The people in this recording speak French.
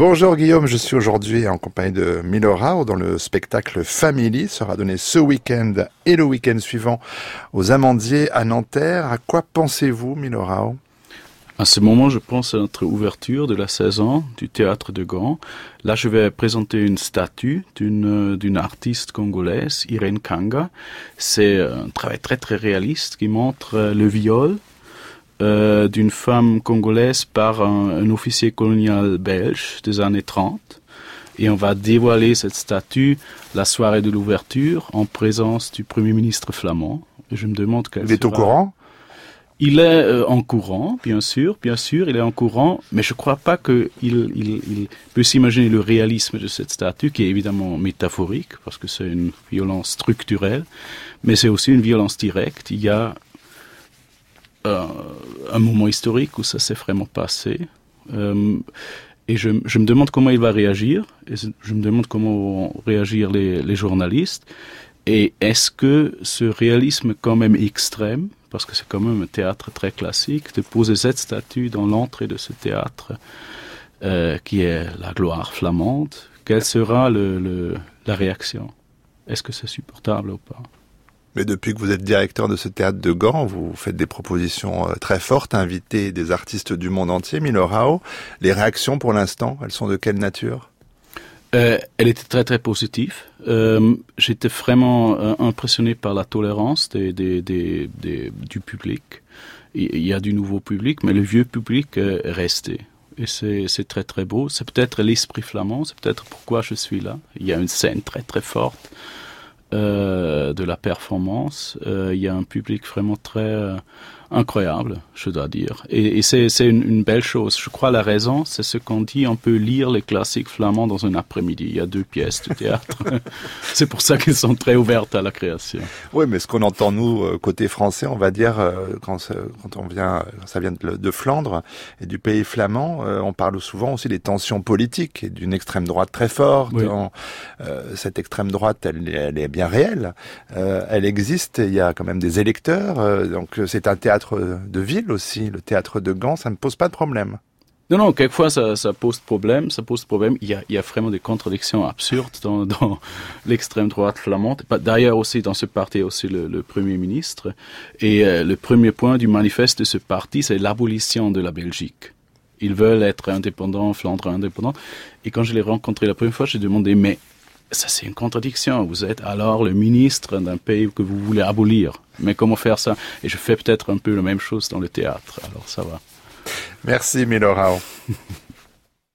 Bonjour Guillaume, je suis aujourd'hui en compagnie de Milo Rao dont le spectacle Family sera donné ce week-end et le week-end suivant aux Amandiers à Nanterre. À quoi pensez-vous, Milo Rao ? À ce moment, je pense à notre ouverture de la saison du Théâtre de Gand. Là, je vais présenter une statue d'une artiste congolaise, Irene Kanga. C'est un travail très très réaliste qui montre le viol d'une femme congolaise par un officier colonial belge des années 30. Et on va dévoiler cette statue la soirée de l'ouverture en présence du Premier ministre flamand. Et je me demande quelle Il est au courant ? Il est en courant, bien sûr, il est en courant, mais je ne crois pas qu'il peut s'imaginer le réalisme de cette statue, qui est évidemment métaphorique, parce que c'est une violence structurelle, mais c'est aussi une violence directe. Il y a un moment historique où ça s'est vraiment passé, et je me demande comment il va réagir, et je me demande comment vont réagir les journalistes, et est-ce que ce réalisme quand même extrême, parce que c'est quand même un théâtre très classique, de poser cette statue dans l'entrée de ce théâtre qui est la gloire flamande, quelle sera la réaction ? Est-ce que c'est supportable ou pas ? Mais depuis que vous êtes directeur de ce théâtre de Gand, vous faites des propositions très fortes, invitez des artistes du monde entier, Milo Rao. Les réactions pour l'instant, elles sont de quelle nature ? Elle était très très positive. J'étais vraiment impressionné par la tolérance du public. Il y a du nouveau public, mais le vieux public est resté. Et c'est très très beau. C'est peut-être l'esprit flamand, c'est peut-être pourquoi je suis là. Il y a une scène très très forte de la performance. Il y a un public vraiment très incroyable, je dois dire. Et c'est une belle chose. Je crois la raison, c'est ce qu'on dit, on peut lire les classiques flamands dans un après-midi. Il y a 2 pièces de théâtre. C'est pour ça qu'ils sont très ouvertes à la création. Oui, mais ce qu'on entend, nous, côté français, on va dire, quand ça vient de Flandre et du pays flamand, on parle souvent aussi des tensions politiques et d'une extrême droite très forte. Oui. Cette extrême droite, elle est bien réelle. Elle existe, il y a quand même des électeurs, donc c'est un théâtre de ville aussi, le théâtre de Gand, ça ne pose pas de problème. Non, quelquefois ça pose problème. Il y a vraiment des contradictions absurdes dans l'extrême droite flamande. D'ailleurs aussi dans ce parti aussi le Premier ministre. Et le premier point du manifeste de ce parti, c'est l'abolition de la Belgique. Ils veulent être indépendants, Flandre indépendant. Et quand je l'ai rencontré la première fois, j'ai demandé, mais ça c'est une contradiction. Vous êtes alors le ministre d'un pays que vous voulez abolir. Mais comment faire ça ? Et je fais peut-être un peu la même chose dans le théâtre. Alors ça va. Merci Milo Rao.